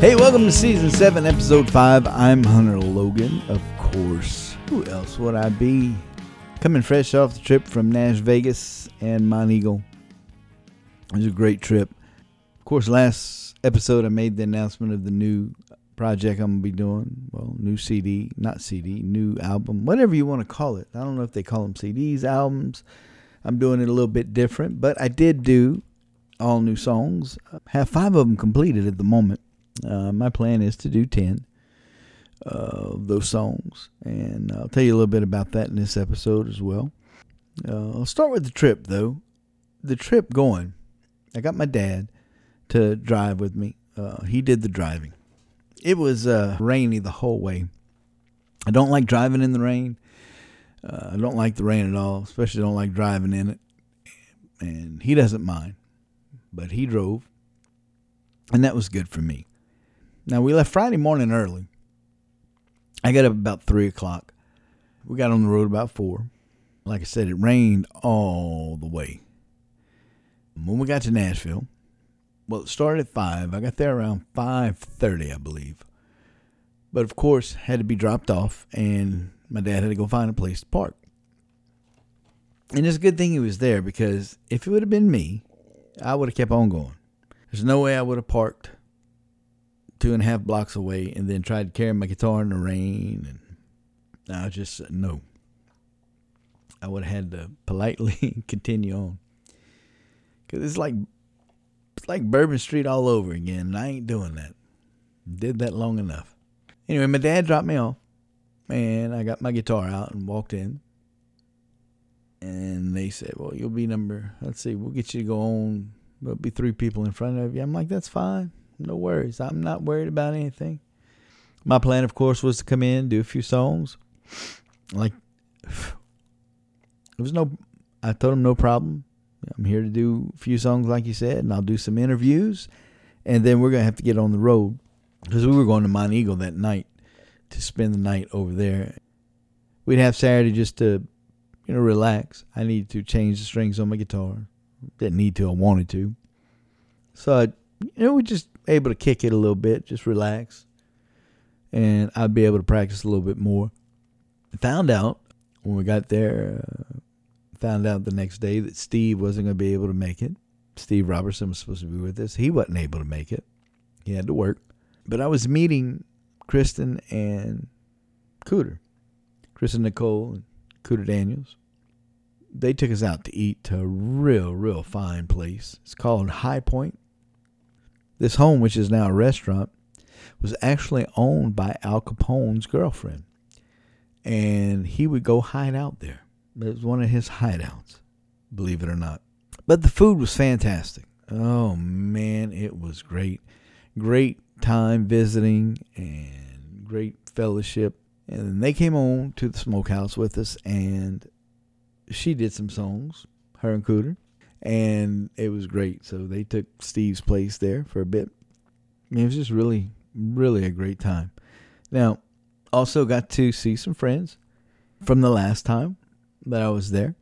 Hey, welcome to Season 7, Episode 5. I'm Hunter Logan, of course. Who else would I be? Coming fresh off the trip from Nash Vegas and Monteagle. It was a great trip. Of course, last episode I made the announcement of the new project I'm going to be doing. Well, new CD, not CD, new album, whatever you want to call it. I don't know if they call them CDs, albums. I'm doing it a little bit different, but I did do all new songs. I have 5 of them completed at the moment. My plan is to do 10 of those songs, and I'll tell you a little bit about that in this episode as well. I'll start with the trip, though. The trip going, I got my dad to drive with me. He did the driving. It was rainy the whole way. I don't like driving in the rain. I don't like the rain at all, especially don't like driving in it. And he doesn't mind, but he drove, and that was good for me. Now, we left Friday morning early. I got up about 3 o'clock. We got on the road about 4. Like I said, it rained all the way. When we got to Nashville, well, it started at 5. I got there around 5:30, I believe. But, of course, had to be dropped off, and my dad had to go find a place to park. And it's a good thing he was there, because if it would have been me, I would have kept on going. There's no way I would have parked 2.5 blocks away and then tried to carry my guitar in the rain. And I just said no. I would have had to politely continue on. Because it's like Bourbon Street all over again, and I ain't doing that. Did that long enough. Anyway, my dad dropped me off, and I got my guitar out and walked in. And they said, well, you'll be we'll get you to go on. There'll be 3 people in front of you. I'm like, that's fine. No worries. I'm not worried about anything. My plan, of course, was to come in, do a few songs. I told him no problem. I'm here to do a few songs, like you said, and I'll do some interviews. And then we're going to have to get on the road, because we were going to Monteagle that night to spend the night over there. We'd have Saturday just to, relax. I needed to change the strings on my guitar. Didn't need to. I wanted to. So, we just able to kick it a little bit, just relax. And I'd be able to practice a little bit more. Found out when we got there, the next day that Steve wasn't going to be able to make it. Steve Robertson was supposed to be with us. He wasn't able to make it. He had to work. But I was meeting Kristen and Cooter. Kristen Nicole and Cooter Daniels. They took us out to eat to a real fine place. It's called High Point. This home, which is now a restaurant, was actually owned by Al Capone's girlfriend. And he would go hide out there. It was one of his hideouts, believe it or not. But the food was fantastic. Oh, man, it was great. Great time visiting and great fellowship. And then they came on to the smokehouse with us, and she did some songs, her and Cooter. And it was great. So they took Steve's place there for a bit. It was just really a great time. Now, also got to see some friends from the last time that I was there.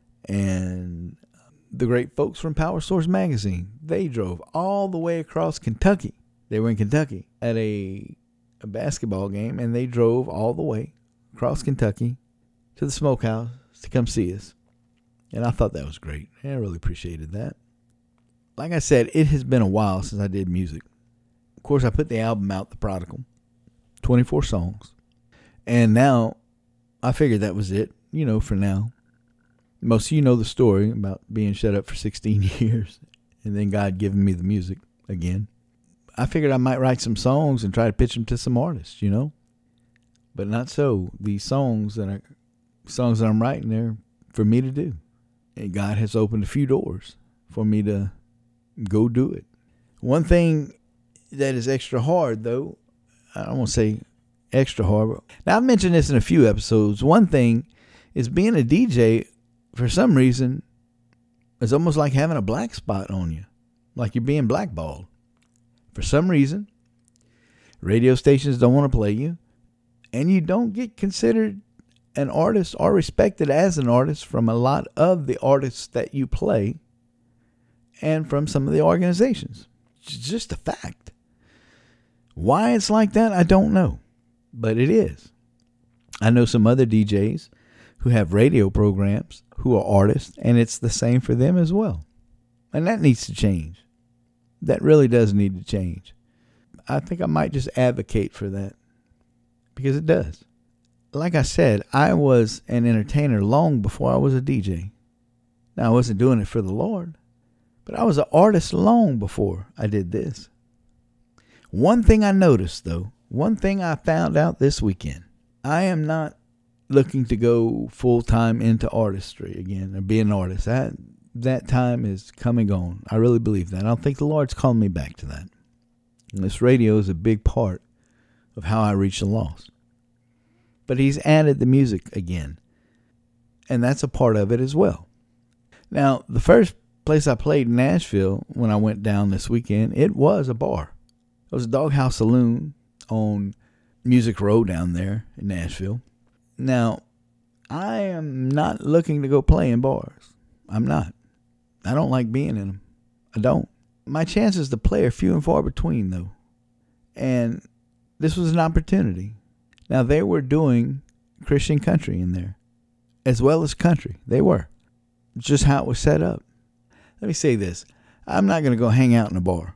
And the great folks from Power Source Magazine. They drove all the way across Kentucky. They were in Kentucky at a basketball game. And they drove all the way across Kentucky to the smokehouse to come see us. And I thought that was great. I really appreciated that. Like I said, it has been a while since I did music. Of course, I put the album out, The Prodigal. 24 songs. And now, I figured that was it, for now. Most of you know the story about being shut up for 16 years. And then God giving me the music again. I figured I might write some songs and try to pitch them to some artists, But not so. These songs that I'm writing, they're for me to do. And God has opened a few doors for me to go do it. One thing that is extra hard, though, I don't want to say extra hard. But now, I've mentioned this in a few episodes. One thing is being a DJ, for some reason, is almost like having a black spot on you. Like you're being blackballed. For some reason, radio stations don't want to play you. And you don't get considered an artist or respected as an artist from a lot of the artists that you play and from some of the organizations. It's just a fact. Why it's like that, I don't know. But it is. I know some other DJs who have radio programs who are artists, and it's the same for them as well. And that needs to change. That really does need to change. I think I might just advocate for that because it does. Like I said, I was an entertainer long before I was a DJ. Now, I wasn't doing it for the Lord, but I was an artist long before I did this. One thing I noticed, though, one thing I found out this weekend, I am not looking to go full-time into artistry again or be an artist. That time is come and gone. I really believe that. I don't think the Lord's calling me back to that. And this radio is a big part of how I reach the lost. But he's added the music again. And that's a part of it as well. Now, the first place I played in Nashville when I went down this weekend, it was a bar. It was a Doghouse Saloon on Music Row down there in Nashville. Now, I am not looking to go play in bars. I'm not. I don't like being in them. I don't. My chances to play are few and far between, though. And this was an opportunity. Now, they were doing Christian country in there, as well as country. They were. It's just how it was set up. Let me say this. I'm not going to go hang out in a bar.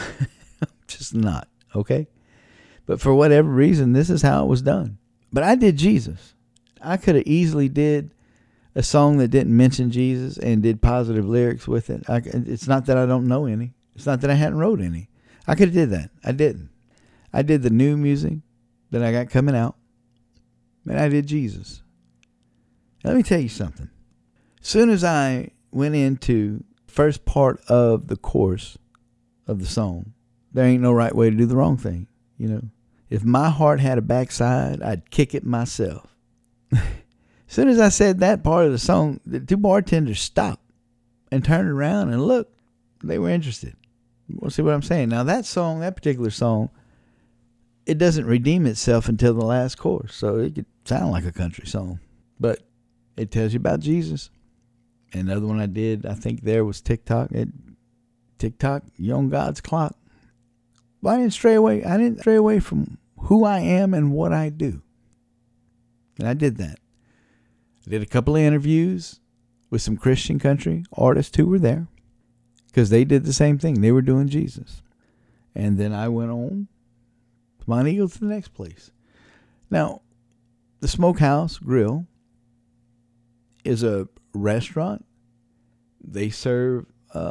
Just not, okay? But for whatever reason, this is how it was done. But I did Jesus. I could have easily did a song that didn't mention Jesus and did positive lyrics with it. It's not that I don't know any. It's not that I hadn't wrote any. I could have did that. I didn't. I did the new music that I got coming out, and I did Jesus. Let me tell you something. As soon as I went into first part of the chorus of the song, there ain't no right way to do the wrong thing. You know, if my heart had a backside, I'd kick it myself. As soon as I said that part of the song, the two bartenders stopped and turned around and looked. They were interested. We'll see what I'm saying. Now that song, that particular song, it doesn't redeem itself until the last chorus. So it could sound like a country song. But it tells you about Jesus. And the other one I did, I think there was TikTok. TikTok, you on God's clock. But I didn't stray away. I didn't stray away from who I am and what I do. And I did that. I did a couple of interviews with some Christian country artists who were there because they did the same thing. They were doing Jesus. And then I went on to Mount Eagle to the next place. Now, the Smokehouse Grill is a restaurant. They serve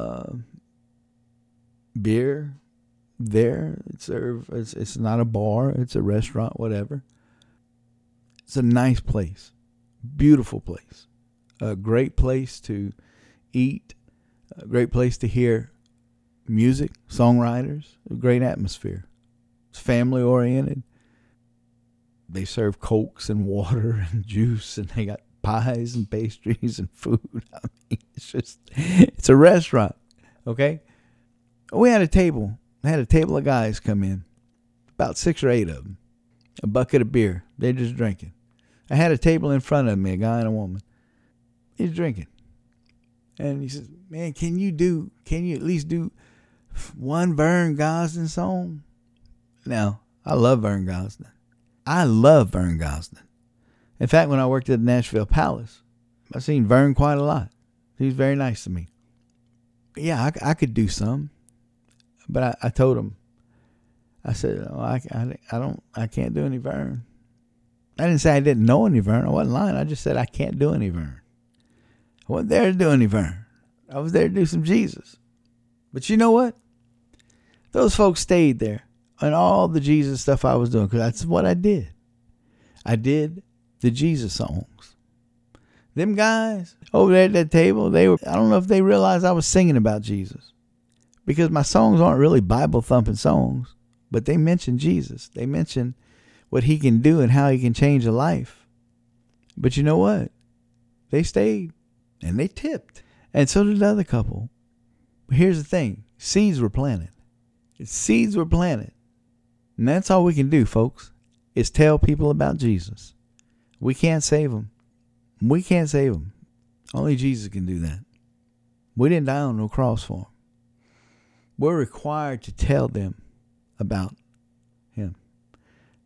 beer there. It's not a bar. It's a restaurant, whatever. It's a nice place. Beautiful place. A great place to eat. A great place to hear music, songwriters. A great atmosphere. It's family oriented. They serve Cokes and water and juice, and they got pies and pastries and food. I mean, it's a restaurant. Okay? We had a table. I had a table of guys come in. About 6 or 8 of them. A bucket of beer. They're just drinking. I had a table in front of me, a guy and a woman. He's drinking. And he says, man, can you at least do one Vern Gosdin song? Now, I love Vern Gosdin. In fact, when I worked at the Nashville Palace, I seen Vern quite a lot. He was very nice to me. Yeah, I could do some. But I told him, I said, oh, I can't do any Vern. I didn't say I didn't know any Vern. I wasn't lying. I just said I can't do any Vern. I wasn't there to do any Vern. I was there to do some Jesus. But you know what? Those folks stayed there and all the Jesus stuff I was doing, because that's what I did. I did the Jesus songs. Them guys over there at that table, I don't know if they realized I was singing about Jesus, because my songs aren't really Bible thumping songs, but they mention Jesus. They mention what he can do and how he can change a life. But you know what? They stayed and they tipped. And so did the other couple. But here's the thing. Seeds were planted. Seeds were planted. And that's all we can do, folks, is tell people about Jesus. We can't save them. We can't save them. Only Jesus can do that. We didn't die on no cross for them. We're required to tell them about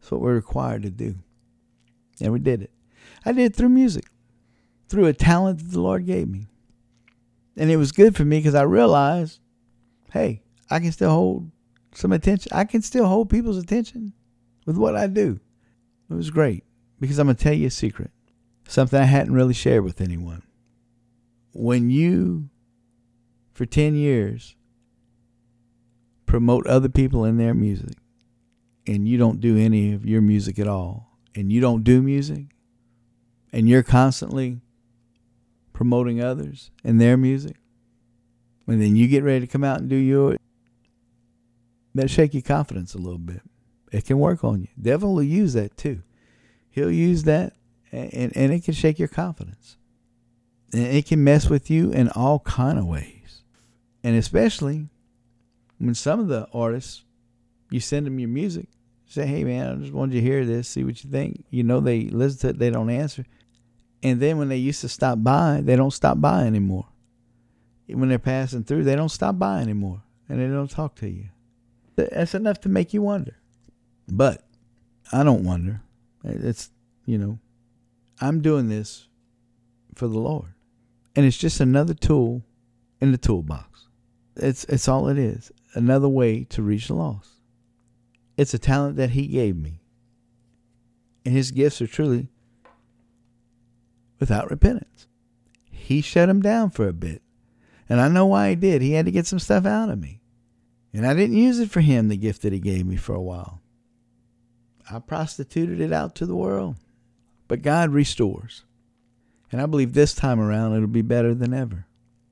That's what we're required to do. And we did it. I did it through music, through a talent that the Lord gave me. And it was good for me because I realized, hey, I can still hold some attention. I can still hold people's attention with what I do. It was great because I'm going to tell you a secret, something I hadn't really shared with anyone. When you, for 10 years, promote other people in their music, and you don't do any of your music at all, and you don't do music, and you're constantly promoting others and their music, and then you get ready to come out and do yours, that'll shake your confidence a little bit. It can work on you. Devil will use that too. He'll use that, and it can shake your confidence. And it can mess with you in all kind of ways. And especially when some of the artists, you send them your music, say, hey man, I just wanted you to hear this, see what you think. You know, they listen to it, they don't answer. And then when they used to stop by, they don't stop by anymore. When they're passing through, they don't stop by anymore. And they don't talk to you. That's enough to make you wonder. But I don't wonder. It's, I'm doing this for the Lord. And it's just another tool in the toolbox. It's all it is. Another way to reach the lost. It's a talent that he gave me. And his gifts are truly without repentance. He shut him down for a bit. And I know why he did. He had to get some stuff out of me. And I didn't use it for him, the gift that he gave me, for a while. I prostituted it out to the world. But God restores. And I believe this time around it'll be better than ever.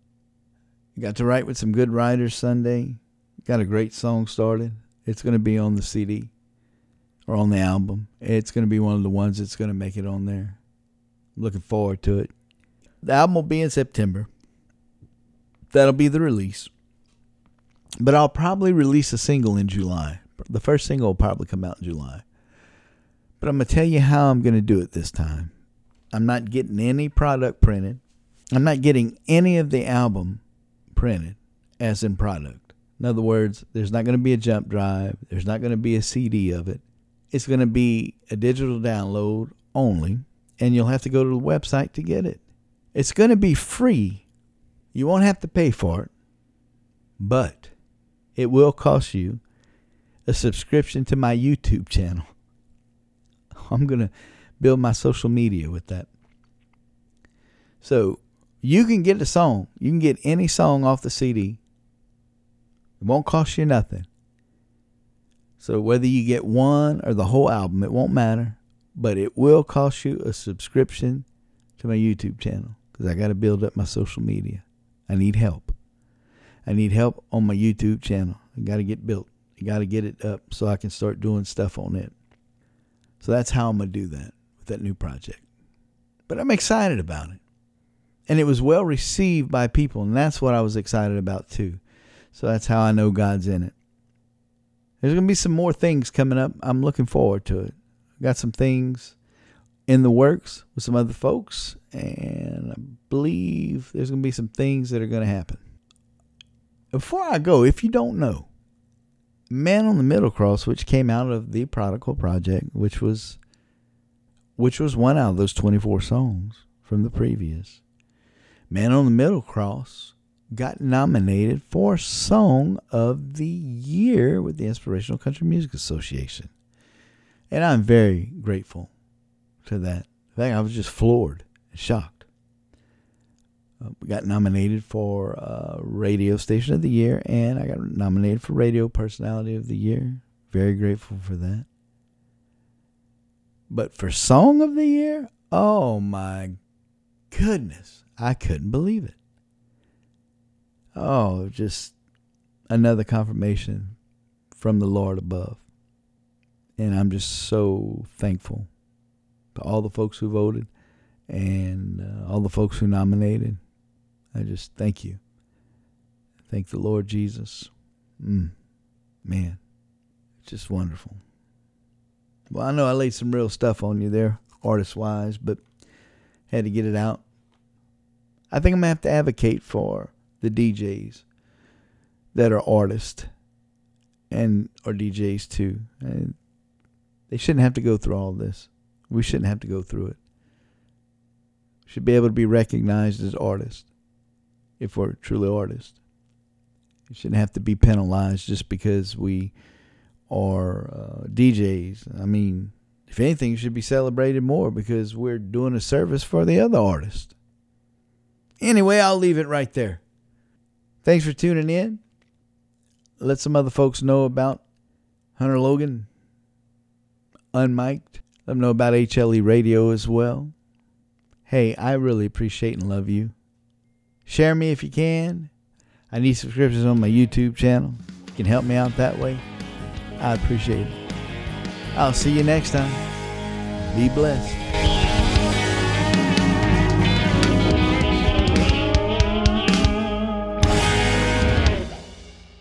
Got to write with some good writers Sunday. Got a great song started. It's going to be on the CD or on the album. It's going to be one of the ones that's going to make it on there. I'm looking forward to it. The album will be in September. That'll be the release. But I'll probably release a single in July. The first single will probably come out in July. But I'm going to tell you how I'm going to do it this time. I'm not getting any product printed. I'm not getting any of the album printed as in product. In other words, there's not going to be a jump drive. There's not going to be a CD of it. It's going to be a digital download only, and you'll have to go to the website to get it. It's going to be free. You won't have to pay for it, but it will cost you a subscription to my YouTube channel. I'm going to build my social media with that. So you can get a song. You can get any song off the CD. It won't cost you nothing. So whether you get one or the whole album, it won't matter. But it will cost you a subscription to my YouTube channel because I got to build up my social media. I need help. I need help on my YouTube channel. I got to get built. I got to get it up so I can start doing stuff on it. So that's how I'm going to do that with that new project. But I'm excited about it. And it was well received by people, and that's what I was excited about too. So that's how I know God's in it. There's going to be some more things coming up. I'm looking forward to it. Got some things in the works with some other folks, and I believe there's going to be some things that are going to happen. Before I go, if you don't know, Man on the Middle Cross, which came out of the Prodigal Project, which was one out of those 24 songs from the previous. Man on the Middle Cross got nominated for Song of the Year with the Inspirational Country Music Association. And I'm very grateful to that. In fact, I was just floored and shocked. We got nominated for Radio Station of the Year, and I got nominated for Radio Personality of the Year. Very grateful for that. But for Song of the Year, oh my goodness, I couldn't believe it. Oh, just another confirmation from the Lord above. And I'm just so thankful to all the folks who voted and all the folks who nominated. I just thank you. Thank the Lord Jesus. Man, it's just wonderful. Well, I know I laid some real stuff on you there, artist-wise, but had to get it out. I think I'm going to have to advocate for the DJs that are artists or DJs too. And They shouldn't have to go through all this. We shouldn't have to go through it. We should be able to be recognized as artists if we're truly artists. We shouldn't have to be penalized just because we are DJs. I mean, if anything, it should be celebrated more because we're doing a service for the other artists. Anyway, I'll leave it right there. Thanks for tuning in. Let some other folks know about Hunter Logan Unmiked. Let them know about HLE Radio as well. Hey, I really appreciate and love you. Share me if you can. I need subscriptions on my YouTube channel. You can help me out that way. I appreciate it. I'll see you next time. Be blessed.